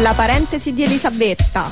La parentesi di Elisabetta.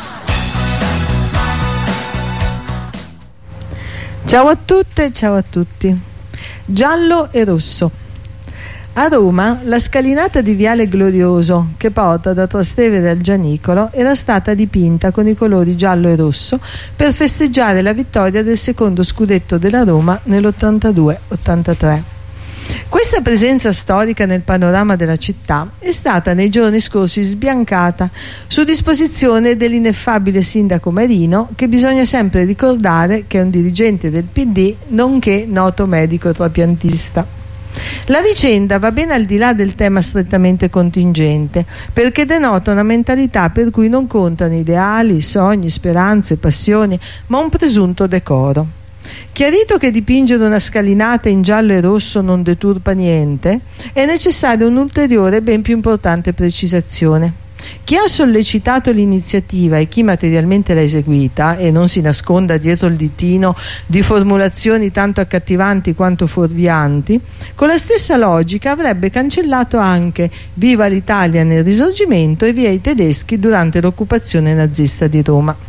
Ciao a tutte, ciao a tutti. Giallo e rosso. A Roma la scalinata di Viale Glorioso, che porta da Trastevere al Gianicolo, era stata dipinta con i colori giallo e rosso per festeggiare la vittoria del secondo scudetto della Roma nell'82-83. Questa presenza storica nel panorama della città è stata nei giorni scorsi sbiancata su disposizione dell'ineffabile sindaco Marino, che bisogna sempre ricordare che è un dirigente del PD nonché noto medico trapiantista. La vicenda va ben al di là del tema strettamente contingente, perché denota una mentalità per cui non contano ideali, sogni, speranze, passioni, ma un presunto decoro. Chiarito che dipingere una scalinata in giallo e rosso non deturpa niente, è necessaria un'ulteriore ben più importante precisazione. Chi ha sollecitato l'iniziativa e chi materialmente l'ha eseguita, e non si nasconda dietro il ditino di formulazioni tanto accattivanti quanto fuorvianti, con la stessa logica avrebbe cancellato anche "Viva l'Italia" nel Risorgimento e "Via i tedeschi" durante l'occupazione nazista di Roma.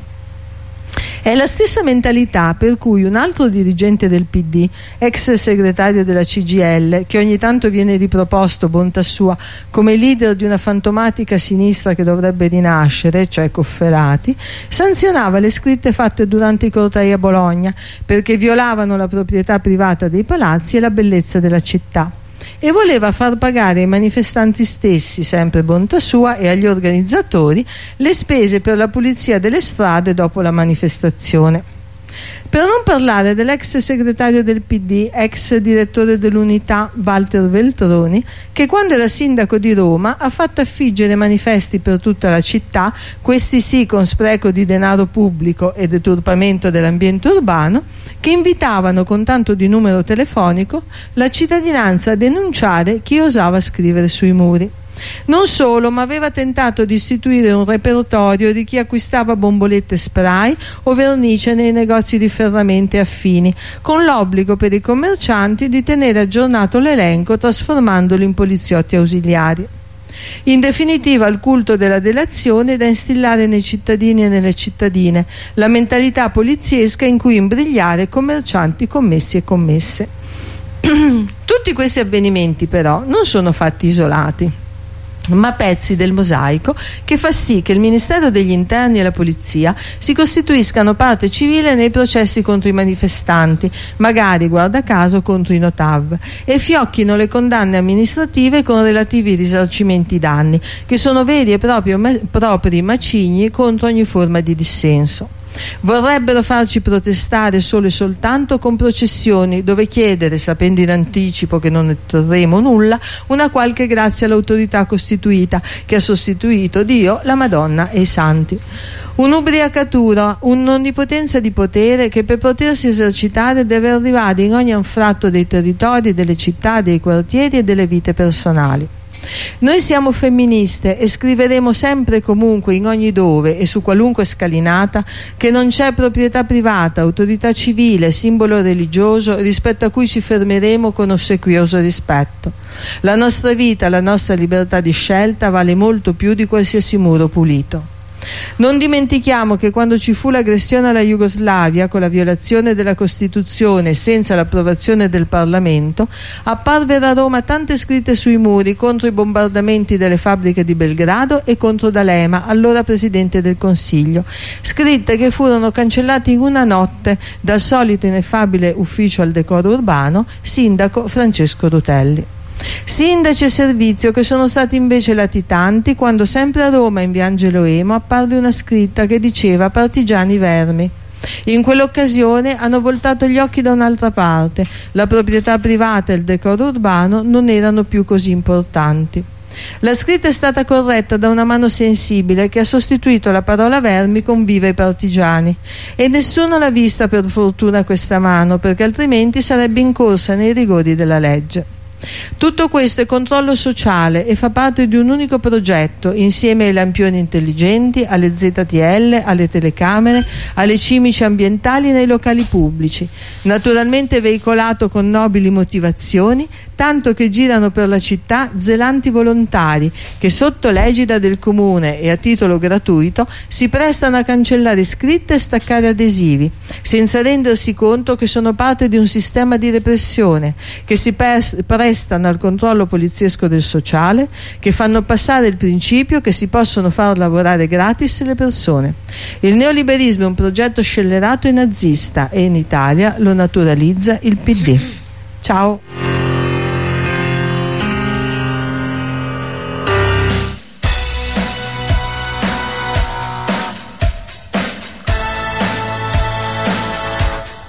È la stessa mentalità per cui un altro dirigente del PD, ex segretario della CGIL, che ogni tanto viene riproposto, bontà sua, come leader di una fantomatica sinistra che dovrebbe rinascere, cioè Cofferati, sanzionava le scritte fatte durante i cortei a Bologna perché violavano la proprietà privata dei palazzi e la bellezza della città, e voleva far pagare ai manifestanti stessi, sempre bontà sua, e agli organizzatori le spese per la pulizia delle strade dopo la manifestazione. Per non parlare dell'ex segretario del PD, ex direttore dell'Unità, Walter Veltroni, che quando era sindaco di Roma ha fatto affiggere manifesti per tutta la città, questi sì con spreco di denaro pubblico e deturpamento dell'ambiente urbano, che invitavano con tanto di numero telefonico la cittadinanza a denunciare chi osava scrivere sui muri. Non solo, ma aveva tentato di istituire un repertorio di chi acquistava bombolette spray o vernice nei negozi di ferramenti affini, con l'obbligo per i commercianti di tenere aggiornato l'elenco trasformandolo in poliziotti ausiliari. In definitiva, il culto della delazione da instillare nei cittadini e nelle cittadine, la mentalità poliziesca in cui imbrigliare commercianti, commessi e commesse. Tutti questi avvenimenti però non sono fatti isolati, ma pezzi del mosaico che fa sì che il Ministero degli Interni e la Polizia si costituiscano parte civile nei processi contro i manifestanti, magari guarda caso contro i Notav, e fiocchino le condanne amministrative con relativi risarcimenti danni, che sono veri e propri macigni contro ogni forma di dissenso. Vorrebbero farci protestare solo e soltanto con processioni dove chiedere, sapendo in anticipo che non ne otterremo nulla, una qualche grazia all'autorità costituita che ha sostituito Dio, la Madonna e i santi. Un'ubriacatura, un'onnipotenza di potere che per potersi esercitare deve arrivare in ogni anfratto dei territori, delle città, dei quartieri e delle vite personali. Noi siamo femministe e scriveremo sempre e comunque, in ogni dove e su qualunque scalinata, che non c'è proprietà privata, autorità civile, simbolo religioso rispetto a cui ci fermeremo con ossequioso rispetto. La nostra vita, la nostra libertà di scelta vale molto più di qualsiasi muro pulito. Non dimentichiamo che quando ci fu l'aggressione alla Jugoslavia con la violazione della Costituzione senza l'approvazione del Parlamento, apparvero a Roma tante scritte sui muri contro i bombardamenti delle fabbriche di Belgrado e contro D'Alema, allora Presidente del Consiglio, scritte che furono cancellate in una notte dal solito ineffabile ufficio al decoro urbano, sindaco Francesco Rutelli. Sindaci e servizio che sono stati invece latitanti quando sempre a Roma in via Angelo Emo apparve una scritta che diceva "Partigiani vermi". In quell'occasione hanno voltato gli occhi da un'altra parte, la proprietà privata e il decoro urbano non erano più così importanti. La scritta è stata corretta da una mano sensibile che ha sostituito la parola vermi con "viva i partigiani", e nessuno l'ha vista per fortuna questa mano, perché altrimenti sarebbe incorsa nei rigori della legge. Tutto questo è controllo sociale e fa parte di un unico progetto, insieme ai lampioni intelligenti, alle ZTL, alle telecamere, alle cimici ambientali nei locali pubblici, naturalmente veicolato con nobili motivazioni, tanto che girano per la città zelanti volontari che sotto l'egida del comune e a titolo gratuito si prestano a cancellare scritte e staccare adesivi, senza rendersi conto che sono parte di un sistema di repressione, che si prestano al controllo poliziesco del sociale, che fanno passare il principio che si possono far lavorare gratis le persone. Il neoliberismo è un progetto scellerato e nazista e in Italia lo naturalizza il PD. Ciao.